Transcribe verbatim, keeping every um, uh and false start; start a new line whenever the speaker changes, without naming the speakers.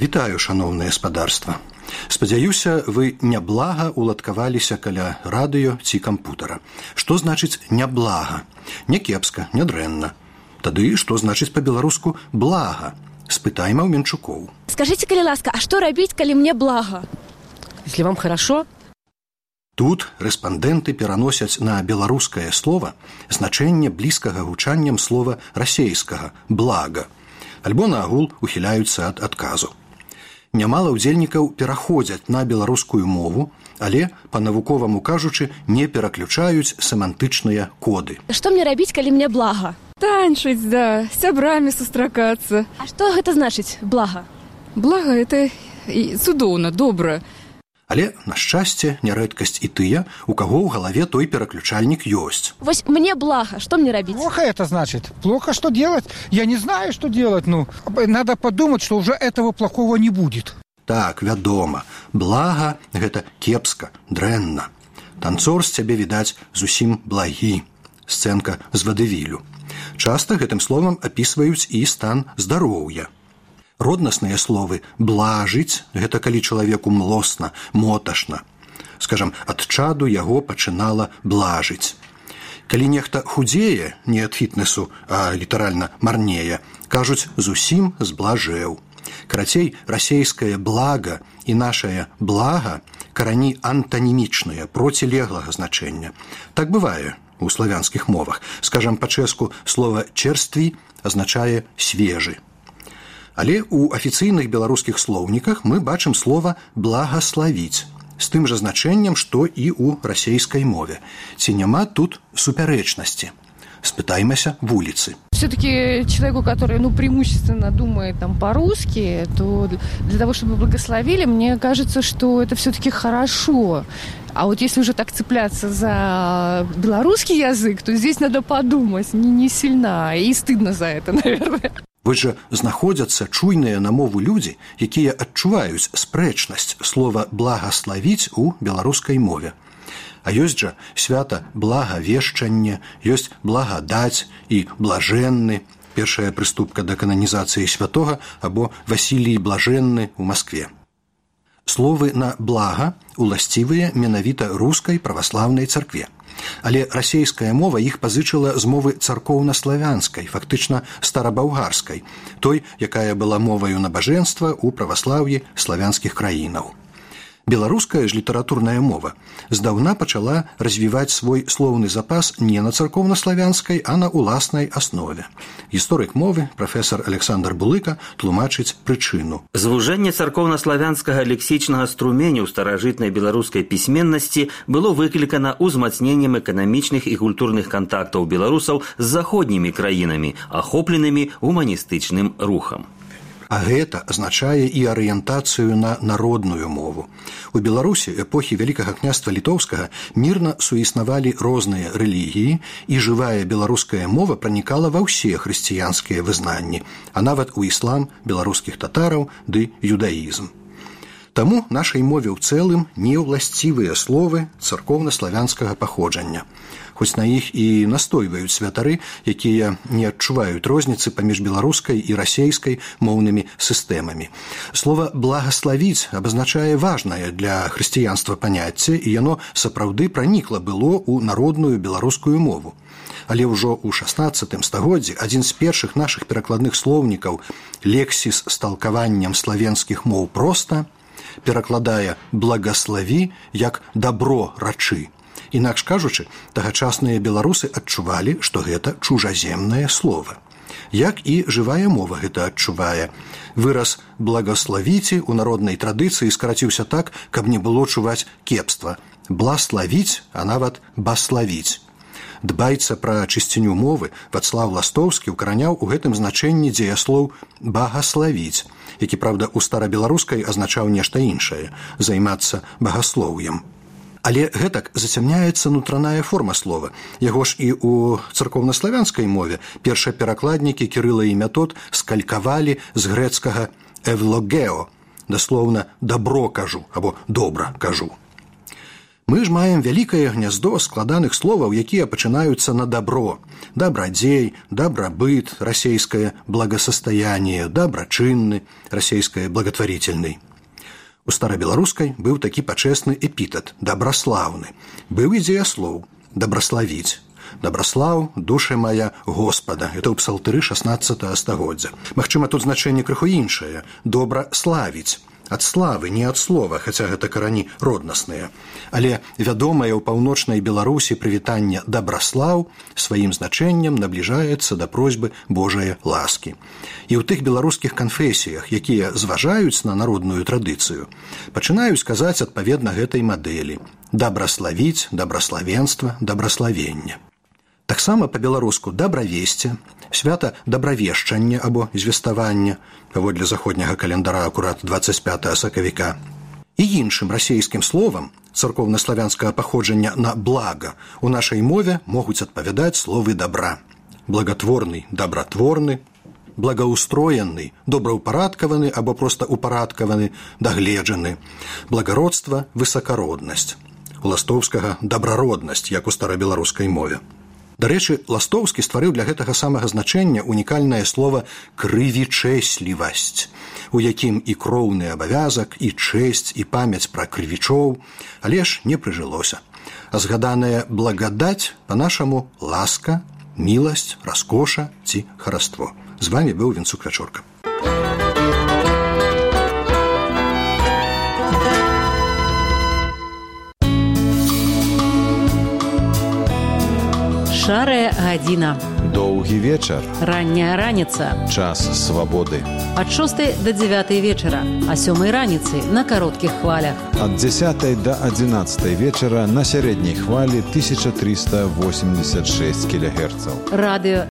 Вітаю, шаноўнае спадарства. Спадзяюся, вы няблага уладкаваліся каля радыё ці кампутара. Што значыць няблага? Някепска, нядрэнна. Тады што значыць па-беларуску блага? Спытайма ў Менчукоў.
Скажите, калі ласка, а што рабіць, калі мне блага?
Если вам хорошо.
Тут рэспандэнты пераносяць на беларускае слова значэнне блізкага гучанням слова расейскага блага, альбо наогул ухіляюцца ад адказу. Нямала ўдзельнікаў пераходзяць на беларускую мову, але, па-навуковаму кажучы, не пераключаюць семантычныя коды.
Што мне рабіць, калі мне блага?
Танчыць, да, з сябрамі сустракацца.
А што гэта значыць блага?
Блага это цудоўна, добра.
Але, на шчасце, нярэдкасць і тыя, у каго ў галаве той пераключальнік ёсць.
Вось мне блага, што мне рабіць?
Плохо это значит. Плохо что делать? Я не знаю, что делать. Ну, надо подумать, что уже этого плохого не будет.
Так, вядома. Блага – гэта кепска, дрэнна. Танцор з цябе, відаць, зусім благі. Сцэнка з вадывілю. Часта гэтым словам апісваюць і стан здароўя. Роднасныя словы «блажыць» – гэта калі чалавеку млосна, моташна. Скажам, ад чаду яго пачынала блажыць. Калі нехта худзее, не ад фітнесу, а літаральна марнее, кажуць «зусім зблажэў». Карацей, расейскае «блага» і нашае «блага» карані антанімічныя, процілеглага значэння. Так бывае у славянскіх мовах. Скажам, па-чэшску слова «чэрстві» азначае «свежы». Але ў афіцыйных беларускіх слоўніках мы бачым слова «благаславіць» з тым жа значэннем, што і ў расейскай мове. Ці няма тут супярэчнасці? Спытаймася вуліцы.
Все-таки человеку, который, ну, преимущественно думает там по-русски, то для того, чтобы благословили, мне кажется, что это все-таки хорошо. А вот если уже так цепляться за белорусский язык, то здесь надо подумать, не, не сильно, и стыдно за это, наверное.
Вось жа знаходзяцца чуйныя на мову людзі, якія адчуваюць спрэчнасць слова «благаславіць» у беларускай мове. А ёсць жа свята благавешчання, ёсць благадаць і блажэнны, першая прыступка да кананізацыі святога, або Васілій Блажэнны ў Маскве. Словы на «блага» уласцівыя менавіта рускай праваслаўнай царкве. Але расейская мова іх пазычыла з мовы царкоўна-славянскай, фактычна старабаўгарскай, той, якая была моваю набажэнства ў праваслаўі славянскіх краінаў. Беларуская ж літаратурная мова здаўна пачала развіваць свой слоўны запас не на царкоўна-славянскай, а на уласнай аснове. Гісторык мовы, прафесар Александр Булыка, тлумачыць прычыну.
Звужэнне царкоўна-славянскага лексічнага струменю ў старажытнай беларускай пісьменнасці было выклікана ўзмацненнем эканамічных і культурных кантактаў беларусаў з заходнімі краінамі, ахопленымі гуманістычным рухам.
А гэта азначае і арыентацыю на народную мову. У Беларусі эпохі Вялікага княства Літоўскага мірна суіснавалі розныя рэлігіі, і жывая беларуская мова пранікала ва ўсе хрысціянскія вызнанні, а нават у іслам беларускіх татараў ды юдаізм. Таму нашай мове ў цэлым не ўласцівыя словы царкоўна-славянскага паходжання. Хоць на іх і настойваюць святары, якія не адчуваюць розніцы паміж беларускай і расейскай моўнымі сістэмамі. Слова «благаславіць» абазначае важнае для хрысціянства паняцце, і яно сапраўды пранікла было ў народную беларускую мову. Але ўжо ў шаснаццатым стагоддзі адзін з першых нашых перакладных слоўнікаў «Лексіс з талкаваннем славенскіх моў проста» перакладае «благаславі» як «дабро рачы». Інакш кажучы, тагачасныя беларусы адчувалі, што гэта чужаземнае слова. Як і жывая мова гэта адчувае. Выраз «благаславіце» у народнай традыцыі скараціўся так, каб не было чуваць кепства. «Блаславіць», а нават «баславіць». Дбайца пра чысціню мовы Вацлаў Ластоўскі ўкараняў у гэтым значэнні дзеяслоў «багаславіць», які, праўда, у старабеларускай азначаў нешта іншае – займацца багаслоўем. Але гэтак зацямняецца нутраная форма слова. Яго ж і ў царкоўна-славянскай мове першаперакладнікі Кірыла і Мятод скалькавалі з грэцкага «эвлогео», даслоўна «дабро кажу» або «добра кажу». Мы ж маем вялікае гняздо складаных словаў, якія пачынаюцца на дабро. Дабрадзей, дабрабыт, расейскае благосостояние, дабрачынны, расейскае благотворительный. У старабеларускай быў такі пачэсны эпітет дабраслаўны. Быў і дзеяслоў дабраславіць. Дабраслаў, душа моя Господа. Это ў псалтыры шаснаццатага стагоддзя. Магчыма, тут значэнне крыху іншае. Добра славіць. Ад славы, не ад слова, хаця гэта карані роднасныя. Але вядомае ў паўночнай Беларусі прывітанне дабраслаў сваім значэннем набліжаецца да просьбы Божае ласкі. І ў тых беларускіх канфесіях, якія зважаюць на народную традыцыю, пачынаюць казаць адпаведна гэтай мадэлі: дабраславіць, дабраславенства, дабраславенне. Таксама па-беларуску дабравесце, свята дабравешчання або звеставання, паводле заходняга календара акурат дваццаць пятага сакавіка. І іншым расейскім словам царкоўнаславянскага паходжання на блага у нашай мове могуць адпавядаць словы дабра. Благотворны, дабратворны, благаустроены, добраўпарадкаваны або проста упарадкаваны, дагледжаны, благародства, высакароднасць. У ластоўскага дабрароднасць, як у старабеларускай мове. Дарэчы, Ластоўскі стварыў для гэтага самага значэння унікальнае слова крывічэслівасць, у якім і кроўны абавязак, і чэсць, і памяць пра крывічоў, але ж не прыжылося. А згаданае благадаць па-нашаму ласка, міласць, раскоша ці хараство. З вамі быў Вінцук Вячорка.
Шарая гадзіна.
Доўгі вечар.
Ранняя раніца.
Час свабоды.
Ад шостай да дзявятай вечара, а сёмай раніцы на кароткіх хвалях.
Ад дзясятай да адзінаццатай вечара на сярэдняй хвалі тысяча трыста восемьдесят шесть кілогерцаў.
Радыё